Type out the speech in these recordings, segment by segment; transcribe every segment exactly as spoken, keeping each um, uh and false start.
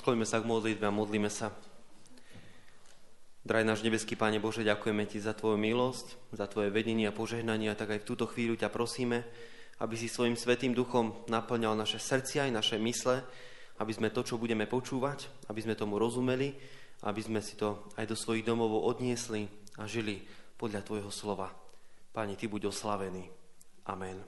Poďme sa k modlitbe a modlíme sa. Drahý náš nebeský Pane Bože, ďakujeme Ti za Tvoju milosť, za Tvoje vedenie a požehnanie a tak aj v túto chvíľu ťa prosíme, aby si svojim Svätým Duchom naplňal naše srdcia aj naše mysle, aby sme to, čo budeme počúvať, aby sme tomu rozumeli, aby sme si to aj do svojich domov odniesli a žili podľa Tvojho slova. Pane, Ty buď oslavený. Amen.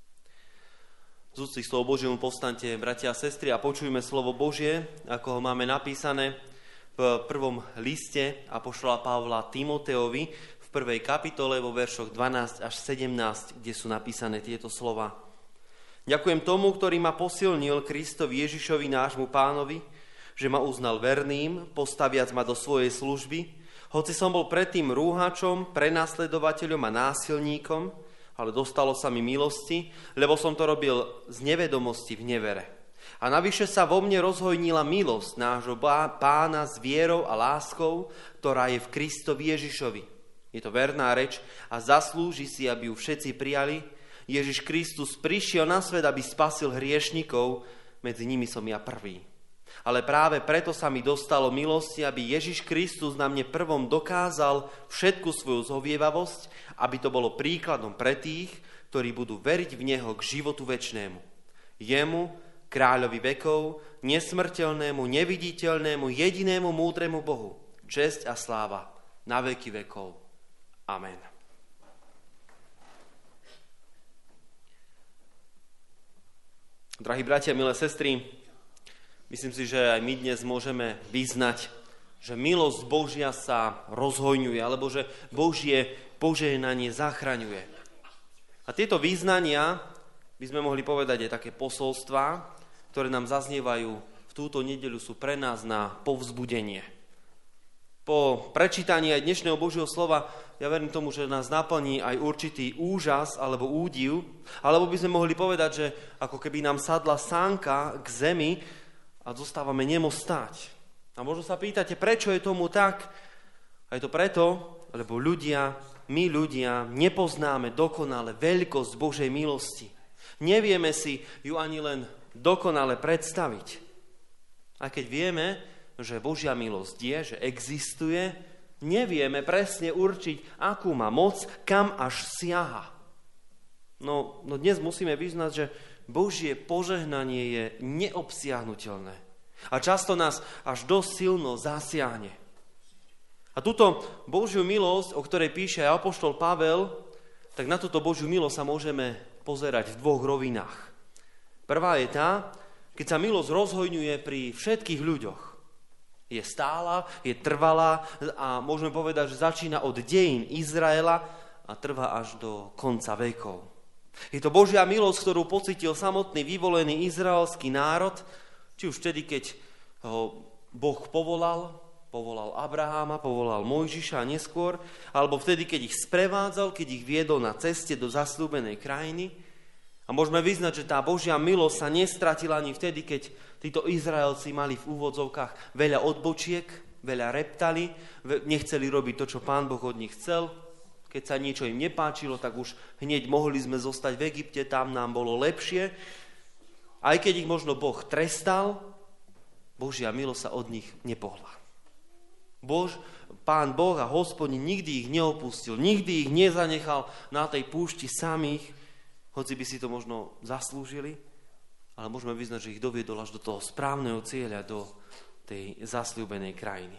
Z úcty k slovu Božiemu povstaňte, bratia a sestry, a počujme slovo Božie, ako ho máme napísané v prvom liste apoštola Pavla Timoteovi v prvej kapitole vo veršoch dvanásť až sedemnásť, kde sú napísané tieto slova. Ďakujem tomu, ktorý ma posilnil, Kristovi Ježišovi, nášmu Pánovi, že ma uznal verným, postaviac ma do svojej služby, hoci som bol predtým rúhačom, prenasledovateľom a násilníkom, ale dostalo sa mi milosti, lebo som to robil z nevedomosti v nevere. A navyše sa vo mne rozhojnila milosť nášho Pána s vierou a láskou, ktorá je v Kristovi Ježišovi. Je to verná reč a zaslúži si, aby ju všetci prijali. Ježiš Kristus prišiel na svet, aby spasil hriešnikov, medzi nimi som ja prvý. Ale práve preto sa mi dostalo milosti, aby Ježiš Kristus na mne prvom dokázal všetku svoju zhovievavosť, aby to bolo príkladom pre tých, ktorí budú veriť v Neho k životu večnému. Jemu, kráľovi vekov, nesmrteľnému, neviditeľnému, jedinému múdremu Bohu, česť a sláva na veky vekov. Amen. Drahí bratia, milé sestry, myslím si, že aj my dnes môžeme vyznať, že milosť Božia sa rozhojňuje, alebo že Božie požehnanie zachraňuje. A tieto význania, by sme mohli povedať, aj také posolstvá, ktoré nám zaznievajú v túto nedeľu, sú pre nás na povzbudenie. Po prečítaní aj dnešného Božieho slova, ja verím tomu, že nás naplní aj určitý úžas alebo údiv, alebo by sme mohli povedať, že ako keby nám sadla sánka k zemi a zostávame nemo stáť. A možno sa pýtate, prečo je tomu tak? A je to preto, lebo ľudia, my ľudia nepoznáme dokonale veľkosť Božej milosti. Nevieme si ju ani len dokonale predstaviť. A keď vieme, že Božia milosť je, že existuje, nevieme presne určiť, akú má moc, kam až siaha. No, no dnes musíme vyznať, že Božie požehnanie je neobsiahnuteľné. A často nás až dosť silno zasiahne. A túto Božiu milosť, o ktorej píše aj apoštol Pavel, tak na túto Božiu milosť sa môžeme pozerať v dvoch rovinách. Prvá je tá, keď sa milosť rozhojňuje pri všetkých ľuďoch. Je stála, je trvalá a môžeme povedať, že začína od dejín Izraela a trvá až do konca vekov. Je to Božia milosť, ktorú pocítil samotný vyvolený izraelský národ, či už vtedy, keď ho Boh povolal, povolal Abraháma, povolal Mojžiša a neskôr, alebo vtedy, keď ich sprevádzal, keď ich viedol na ceste do zasľúbenej krajiny. A môžeme vyznať, že tá Božia milosť sa nestratila ani vtedy, keď títo Izraelci mali v úvodzovkách veľa odbočiek, veľa reptali, nechceli robiť to, čo Pán Boh od nich chcel. Keď sa niečo im nepáčilo, tak už hneď mohli sme zostať v Egypte, tam nám bolo lepšie. Aj keď ich možno Boh trestal, Božia milosť sa od nich nepohla. Bož, Pán Boh a Hospodin nikdy ich neopustil, nikdy ich nezanechal na tej púšti samých, hoci by si to možno zaslúžili, ale môžeme vyznať, že ich doviedol až do toho správneho cieľa, do tej zasľúbenej krajiny.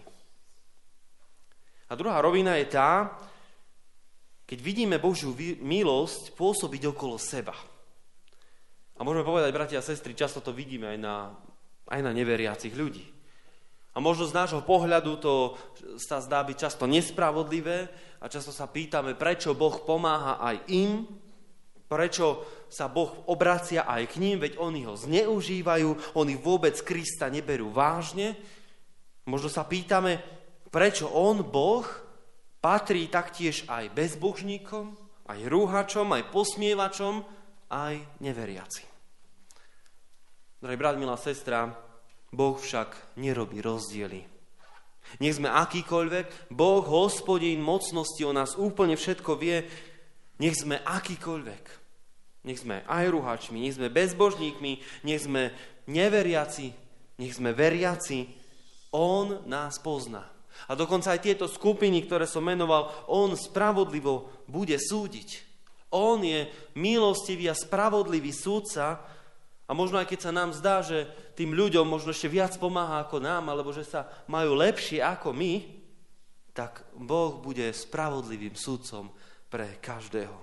A druhá rovina je tá, keď vidíme Božiu milosť pôsobiť okolo seba. A môžeme povedať, bratia a sestry, často to vidíme aj na, aj na neveriacich ľudí. A možno z nášho pohľadu to sa zdá byť často nespravodlivé a často sa pýtame, prečo Boh pomáha aj im, prečo sa Boh obracia aj k ním, veď oni ho zneužívajú, oni vôbec Krista neberú vážne. Možno sa pýtame, prečo on, Boh, patrí taktiež aj bezbožníkom, aj rúhačom, aj posmievačom, aj neveriacim. Drahý brat, milá sestra, Boh však nerobí rozdiely. Nech sme akýkoľvek, Boh, Hospodín mocnosti, o nás úplne všetko vie, nech sme akýkoľvek. Nech sme aj ruhačmi, nech sme bezbožníkmi, nech sme neveriaci. nech sme veriaci, on nás pozná. A dokonca aj tieto skupiny, ktoré som menoval, on spravodlivo bude súdiť. On je milostivý a spravodlivý súdca a možno aj keď sa nám zdá, že tým ľuďom možno ešte viac pomáha ako nám, alebo že sa majú lepšie ako my, tak Boh bude spravodlivým súdcom pre každého.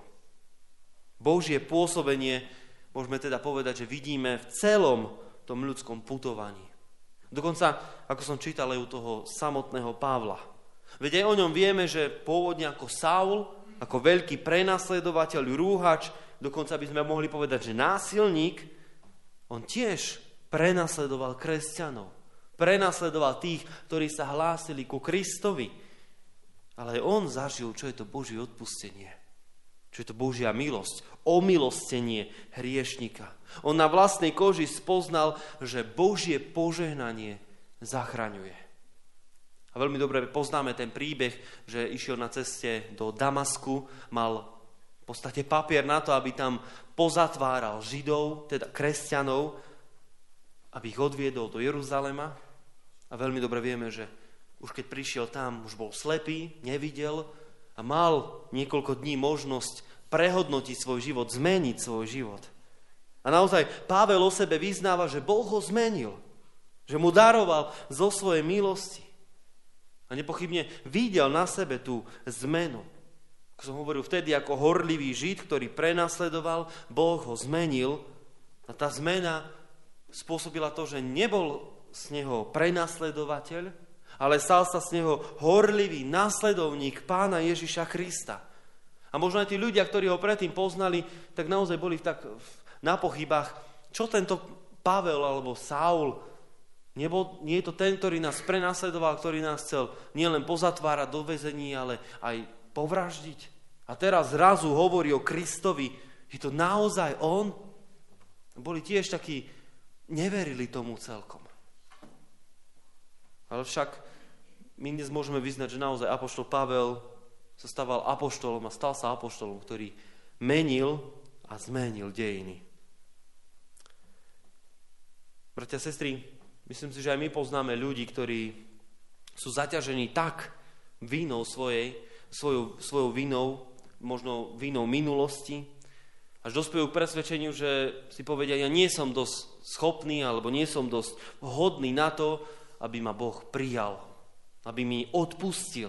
Božie pôsobenie, môžeme teda povedať, že vidíme v celom tom ľudskom putovaní. Dokonca, ako som čítal aj u toho samotného Pavla. Veď aj o ňom vieme, že pôvodne ako Saul, ako veľký prenasledovateľ, rúhač, dokonca by sme mohli povedať, že násilník, on tiež prenasledoval kresťanov. Prenasledoval tých, ktorí sa hlásili ku Kristovi. Ale aj on zažil, čo je to Božie odpustenie. Čo je to Božia milosť, omilostenie hriešnika. On na vlastnej koži spoznal, že Božie požehnanie zachraňuje. A veľmi dobre poznáme ten príbeh, že išiel na ceste do Damasku, mal v podstate papier na to, aby tam pozatváral Židov, teda kresťanov, aby ich odviedol do Jeruzalema. A veľmi dobre vieme, že už keď prišiel tam, už bol slepý, nevidel, a mal niekoľko dní možnosť prehodnotiť svoj život, zmeniť svoj život. A naozaj Pavel o sebe vyznáva, že Boh ho zmenil, že mu daroval zo svojej milosti. A nepochybne videl na sebe tú zmenu. Ako som hovoril vtedy, ako horlivý Žid, ktorý prenasledoval, Boh ho zmenil. A tá zmena spôsobila to, že nebol z neho prenasledovateľ, ale stal sa z neho horlivý nasledovník Pána Ježiša Krista. A možno aj tí ľudia, ktorí ho predtým poznali, tak naozaj boli tak na pochybách, čo tento Pavel alebo Saul, nebol, nie je to ten, ktorý nás prenasledoval, ktorý nás chcel nielen pozatvárať do väzení, ale aj povraždiť. A teraz zrazu hovorí o Kristovi, je to naozaj on? Boli tiež takí, neverili tomu celkom. Ale však my dnes môžeme vyznať, že naozaj apoštol Pavel sa stával apoštolom a stal sa apoštolom, ktorý menil a zmenil dejiny. Bratia a sestry, myslím si, že aj my poznáme ľudí, ktorí sú zaťažení tak vinou svojej, svojou, svojou vinou, možno vinou minulosti, až dospejú k presvedčeniu, že si povedia, ja nie som dosť schopný alebo nie som dosť hodný na to, aby ma Boh prijal, aby mi odpustil.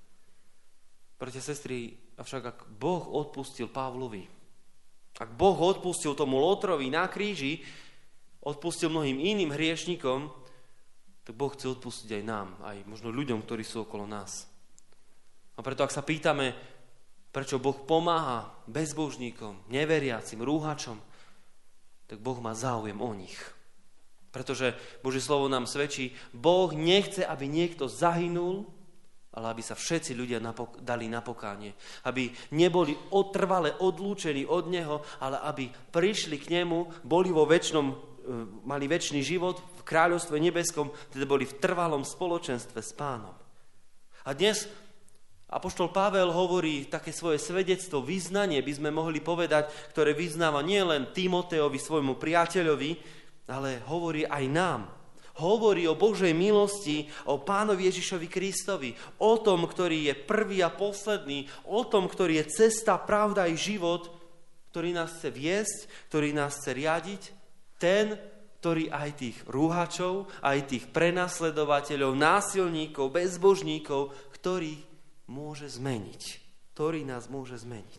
Bratia a sestry, avšak ak Boh odpustil Pavlovi, ak Boh odpustil tomu Lotrovi na kríži, odpustil mnohým iným hriešnikom, tak Boh chce odpustiť aj nám, aj možno ľuďom, ktorí sú okolo nás. A preto, ak sa pýtame, prečo Boh pomáha bezbožníkom, neveriacim, rúhačom, tak Boh má záujem o nich. Pretože Božie slovo nám svedčí, Boh nechce, aby niekto zahynul, ale aby sa všetci ľudia napok- dali na pokánie. Aby neboli otrvale odlúčení od Neho, ale aby prišli k Nemu, boli vo večnom, mali večný život v kráľovstve nebeskom, teda boli v trvalom spoločenstve s Pánom. A dnes apoštol Pavel hovorí také svoje svedectvo, vyznanie, by sme mohli povedať, ktoré vyznáva nielen Timoteovi, svojmu priateľovi, ale hovorí aj nám. Hovorí o Božej milosti, o Pánovi Ježišovi Kristovi, o tom, ktorý je prvý a posledný, o tom, ktorý je cesta, pravda i život, ktorý nás chce viesť, ktorý nás chce riadiť, ten, ktorý aj tých rúhačov, aj tých prenasledovateľov, násilníkov, bezbožníkov, ktorý môže zmeniť, ktorý nás môže zmeniť.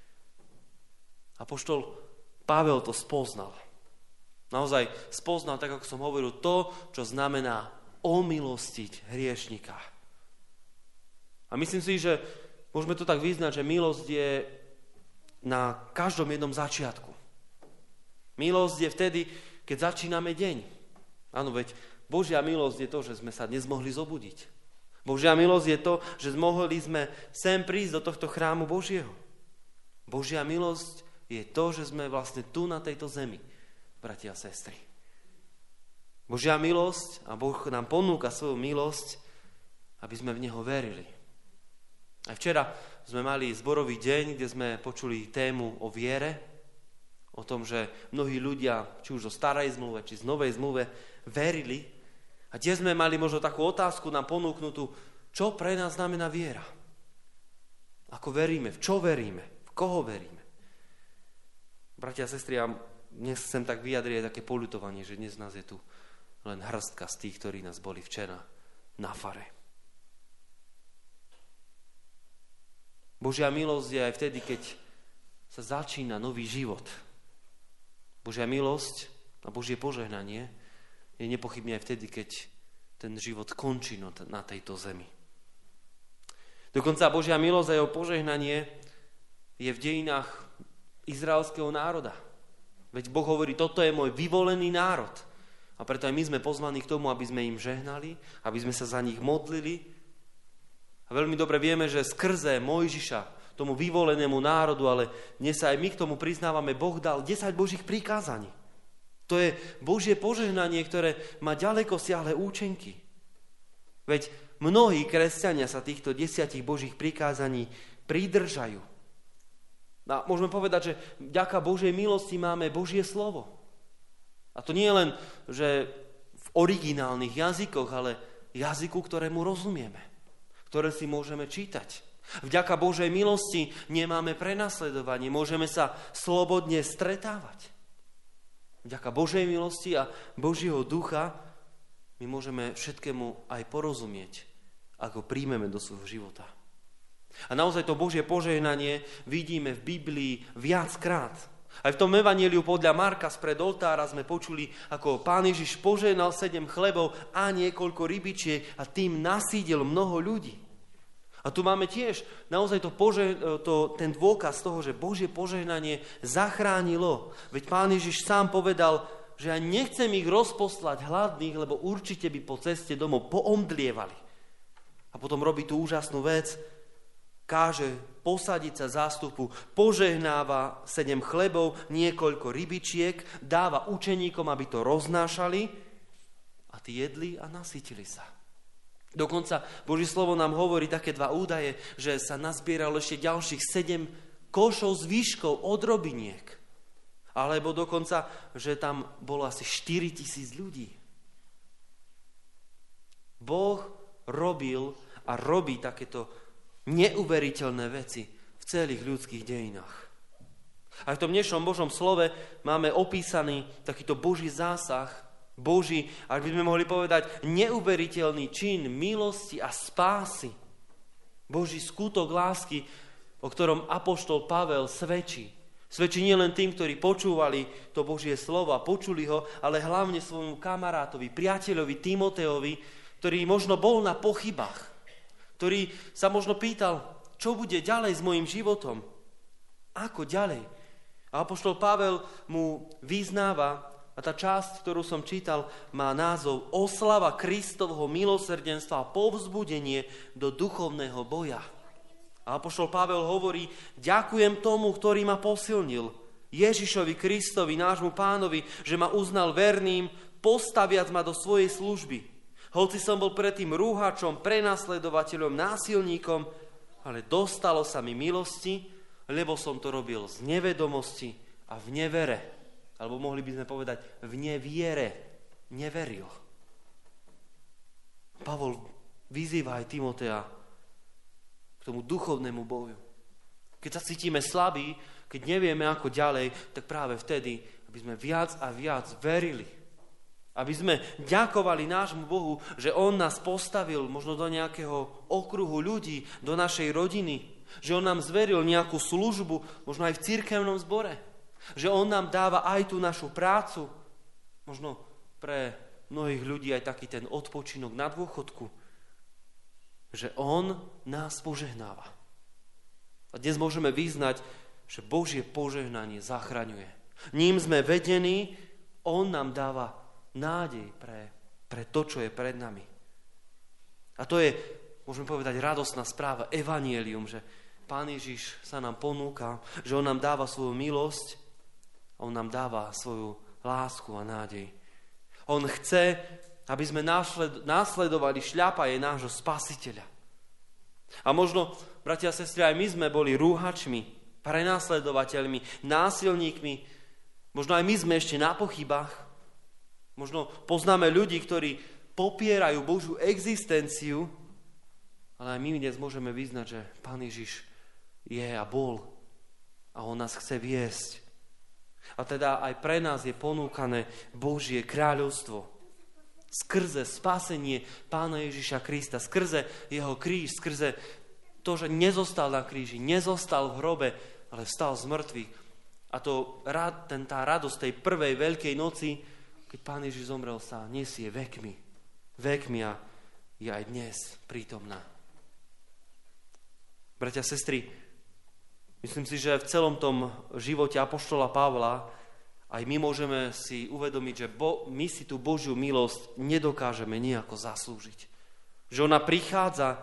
Apoštol Pavel to spoznal. Naozaj spoznal, tak ako som hovoril, to, čo znamená omilostiť hriešnika. A myslím si, že môžeme to tak vyznať, že milosť je na každom jednom začiatku. Milosť je vtedy, keď začíname deň. Áno, veď Božia milosť je to, že sme sa dnes mohli zobudiť. Božia milosť je to, že mohli sme sem prísť do tohto chrámu Božieho. Božia milosť je to, že sme vlastne tu na tejto zemi, bratia a sestry. Božia milosť, a Boh nám ponúka svoju milosť, aby sme v Neho verili. Aj včera sme mali zborový deň, kde sme počuli tému o viere, O tom, že mnohí ľudia, či už zo starej zmluve, či z novej zmluve, verili. A tiež sme mali možno takú otázku nám ponúknutú, čo pre nás znamená viera. Ako veríme, v čo veríme, v koho veríme. Bratia a sestry, ja dnes chcem tak vyjadriť také poľutovanie, že dnes nás je tu len hrstka z tých, ktorí nás boli včera na fare. Božia milosť je aj vtedy, keď sa začína nový život. Božia milosť a Božie požehnanie je nepochybne aj vtedy, keď ten život končí na tejto zemi. Dokonca Božia milosť a jeho požehnanie je v dejinách izraelského národa. Veď Boh hovorí, toto je môj vyvolený národ. A preto aj my sme pozvaní k tomu, aby sme im žehnali, aby sme sa za nich modlili. A veľmi dobre vieme, že skrze Mojžiša, tomu vyvolenému národu, ale dnes sa aj my k tomu priznávame, Boh dal desať Božích prikázaní. To je Božie požehnanie, ktoré má ďaleko siahle účinky. Veď mnohí kresťania sa týchto desiatich Božích prikázaní pridržajú. A môžeme povedať, že vďaka Božej milosti máme Božie slovo. A to nie je len, že v originálnych jazykoch, ale jazyku, ktorému rozumieme, ktoré si môžeme čítať. Vďaka Božej milosti nemáme prenasledovanie, môžeme sa slobodne stretávať. Vďaka Božej milosti a Božieho ducha my môžeme všetkému aj porozumieť, ako príjmeme do svojho života. A naozaj to Božie požehnanie vidíme v Biblii viackrát. Aj v tom evanjeliu podľa Marka spred oltára sme počuli, ako Pán Ježiš požehnal sedem chlebov a niekoľko rybičiek a tým nasídil mnoho ľudí. A tu máme tiež naozaj to pože- to, ten dôkaz toho, že Božie požehnanie zachránilo. Veď Pán Ježiš sám povedal, že ja nechcem ich rozposlať hladných, lebo určite by po ceste domov poomdlievali. A potom robí tú úžasnú vec, káže posadiť sa zástupu, požehnáva sedem chlebov, niekoľko rybičiek, dáva učeníkom, aby to roznášali a tí jedli a nasytili sa. Dokonca Božie slovo nám hovorí také dva údaje, že sa nazbieralo ešte ďalších sedem košov s výškou od robiniek. Alebo dokonca, že tam bolo asi štyri tisíc ľudí. Boh robil a robí takéto neuveriteľné veci v celých ľudských dejinách. A v tom dnešnom Božom slove máme opísaný takýto Boží zásah, Boží, ak by sme mohli povedať, neuveriteľný čin milosti a spásy. Boží skutok lásky, o ktorom apoštol Pavel svedčí. Svedčí nielen tým, ktorí počúvali to Božie slovo a počuli ho, ale hlavne svojmu kamarátovi, priateľovi Timoteovi, ktorý možno bol na pochybách, ktorý sa možno pýtal, čo bude ďalej s mojim životom, ako ďalej. A apoštol Pavel mu vyznáva, a tá časť, ktorú som čítal, má názov Oslava Kristovho milosrdenstva a povzbudenie do duchovného boja. A apoštol Pavel hovorí, ďakujem tomu, ktorý ma posilnil, Ježišovi Kristovi, nášmu Pánovi, že ma uznal verným, postaviac ma do svojej služby. Hoci som bol predtým rúhačom, prenasledovateľom, násilníkom, ale dostalo sa mi milosti, lebo som to robil z nevedomosti a v nevere. Alebo mohli by sme povedať, v neviere neveril. Pavol vyzýva aj Timotea k tomu duchovnému boju. Keď sa cítime slabí, keď nevieme ako ďalej, tak práve vtedy, aby sme viac a viac verili. Aby sme ďakovali nášmu Bohu, že On nás postavil možno do nejakého okruhu ľudí, do našej rodiny. Že On nám zveril nejakú službu, možno aj v cirkevnom zbore. Že On nám dáva aj tú našu prácu, možno pre mnohých ľudí aj taký ten odpočinok na dôchodku, že On nás požehnáva. A dnes môžeme vyznať, že Božie požehnanie zachraňuje. Ním sme vedení, On nám dáva nádej pre, pre to, čo je pred nami. A to je, môžeme povedať, radostná správa, evanjelium, že Pán Ježiš sa nám ponúka, že On nám dáva svoju milosť, On nám dáva svoju lásku a nádej. On chce, aby sme následovali šľapaje nášho Spasiteľa. A možno, bratia a sestry, aj my sme boli rúhačmi, prenasledovateľmi, násilníkmi, Možno aj my sme ešte na pochybách. Možno poznáme ľudí, ktorí popierajú Božiu existenciu, ale aj my dnes môžeme vyznať, že Pán Ježiš je a bol a On nás chce viesť. A teda aj pre nás je ponúkané Božie kráľovstvo. Skrze spasenie Pána Ježiša Krista, skrze jeho kríž, skrze to, že nezostal na kríži, nezostal v hrobe, ale vstal z mŕtvych. A to, ten, tá radosť tej prvej veľkej noci, keď Pán Ježiš zomrel, sa nesie vekmi. Vekmi a je aj dnes prítomná. Bratia, sestry, myslím si, že v celom tom živote apoštola Pavla aj my môžeme si uvedomiť, že bo, my si tú Božiu milosť nedokážeme nejako zaslúžiť. Že ona prichádza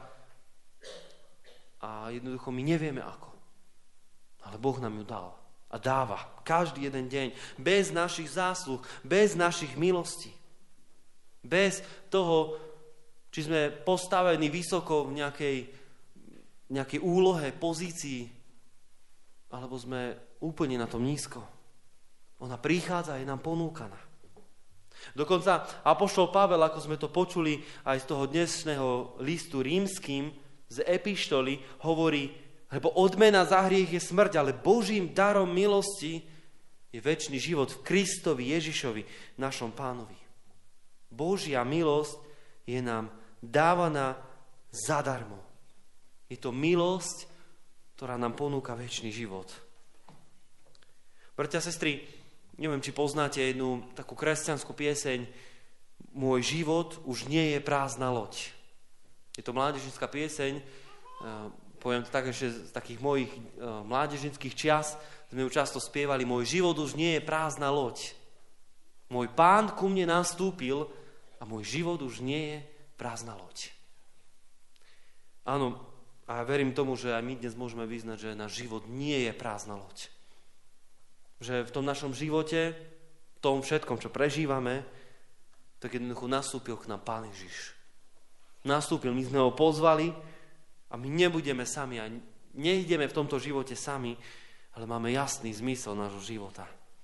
a jednoducho my nevieme ako. Ale Boh nám ju dal a dáva každý jeden deň bez našich zásluh, bez našich milostí. Bez toho, či sme postavení vysoko v nejakej, nejakej úlohe, pozícii, alebo sme úplne na tom nízko. Ona prichádza a je nám ponúkaná. Dokonca apoštol Pavel, ako sme to počuli aj z toho dnešného listu rímskym, z epištoly, hovorí, lebo odmena za hriech je smrť, ale Božím darom milosti je večný život v Kristovi Ježišovi, našom Pánovi. Božia milosť je nám dávaná zadarmo. Je to milosť, ktorá nám ponúka večný život. Bratia, sestry, neviem, či poznáte jednu takú kresťanskú pieseň Môj život už nie je prázdna loď. Je to mládežnícka pieseň, poviem to tak ešte z takých mojich mládežníckych čias, sme ju často spievali, môj život už nie je prázdna loď. Môj Pán ku mne nastúpil a môj život už nie je prázdna loď. Áno, a ja verím tomu, že aj my dnes môžeme vyznať, že náš život nie je prázdna loď. Že v tom našom živote, v tom všetkom, čo prežívame, tak jednoducho nastúpil k nám Pán Ježiš. Nastúpil, my sme ho pozvali a my nebudeme sami a nejdeme v tomto živote sami, ale máme jasný zmysel nášho života.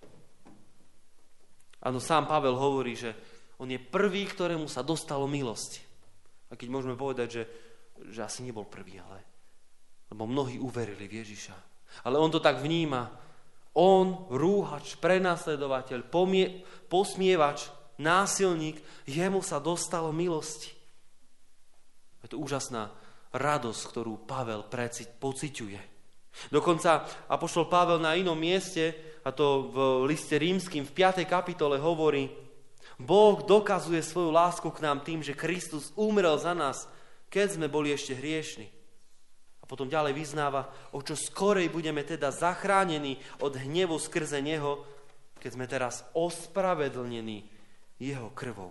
Áno, sám Pavel hovorí, že on je prvý, ktorému sa dostalo milosti. A keď môžeme povedať, že, že asi nebol prvý, ale lebo mnohí uverili v Ježiša. Ale on to tak vníma. On, rúhač, prenasledovateľ, pomie, posmievač, násilník, jemu sa dostalo milosti. Je to úžasná radosť, ktorú Pavel pociťuje. Dokonca apoštol Pavel na inom mieste, a to v liste rímskym v piatej kapitole hovorí, Boh dokazuje svoju lásku k nám tým, že Kristus umrel za nás, keď sme boli ešte hriešni. A potom ďalej vyznáva, o čo skorej budeme teda zachránení od hnevu skrze Neho, keď sme teraz ospravedlnení Jeho krvou.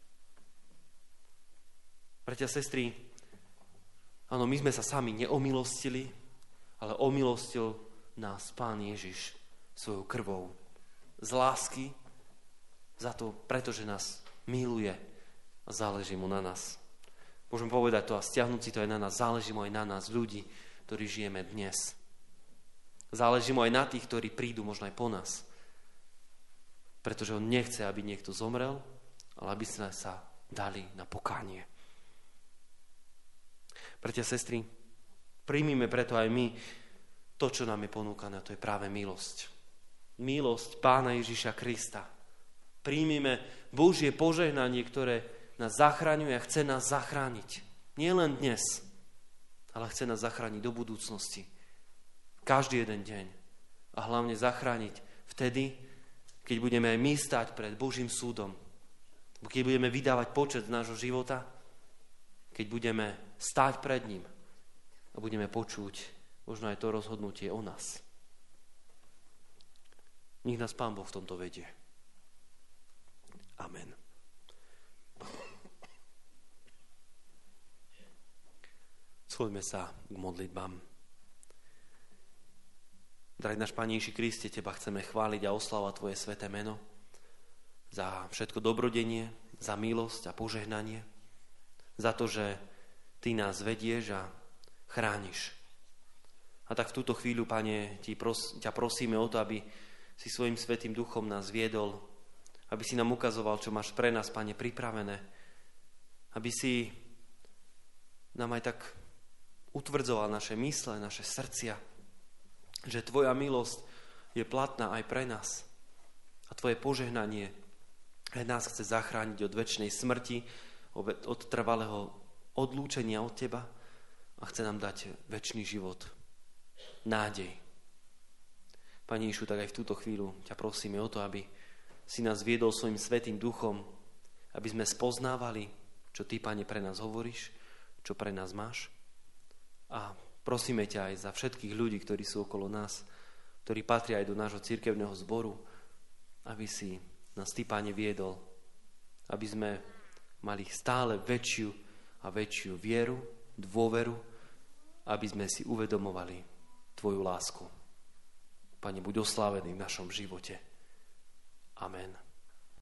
Bratia, sestry, áno, my sme sa sami neomilostili, ale omilostil nás Pán Ježiš svojou krvou. Z lásky, za to, pretože nás miluje a záleží mu na nás. Môžem povedať to a stiahnuť si to aj na nás. Záleží mu aj na nás, ľudí, ktorí žijeme dnes. Záleží mu aj na tých, ktorí prídu možno aj po nás. Pretože on nechce, aby niekto zomrel, ale aby sme sa dali na pokánie. Bratia, sestry, príjmime preto aj my to, čo nám je ponúkané, a to je práve milosť. Milosť Pána Ježiša Krista. Príjmime Božie požehnanie, ktoré nás zachraňuje a chce nás zachrániť. Nie len dnes, ale chce nás zachrániť do budúcnosti. Každý jeden deň. A hlavne zachrániť vtedy, keď budeme aj my stať pred Božím súdom. Keď budeme vydávať počet z nášho života, keď budeme stáť pred ním a budeme počuť možno aj to rozhodnutie o nás. Nech nás Pán Boh v tomto vedie. Amen. Schoďme sa k modlitbám. Drahý náš Pane Ježiši Kriste, Teba chceme chváliť a oslávať Tvoje sväté meno za všetko dobrodenie, za milosť a požehnanie, za to, že Ty nás vedieš a chrániš. A tak v túto chvíľu, Pane, Ťa prosíme o to, aby si svojim Svätým Duchom nás viedol, aby si nám ukazoval, čo máš pre nás, Pane, pripravené. Aby si nám aj tak utvrdzoval naše mysle, naše srdcia, že Tvoja milosť je platná aj pre nás. A Tvoje požehnanie aj nás chce zachrániť od večnej smrti, od trvalého odlúčenia od Teba a chce nám dať večný život, nádej. Pane Ježišu, tak aj v túto chvíľu ťa prosíme o to, aby si nás viedol svojim Svätým Duchom, aby sme spoznávali, čo Ty, Pane, pre nás hovoríš, čo pre nás máš. A prosíme ťa aj za všetkých ľudí, ktorí sú okolo nás, ktorí patria aj do nášho cirkevného zboru, aby si nás Ty, Pane, viedol, aby sme mali stále väčšiu a väčšiu vieru, dôveru, aby sme si uvedomovali Tvoju lásku. Pane, buď oslávený v našom živote. Amen.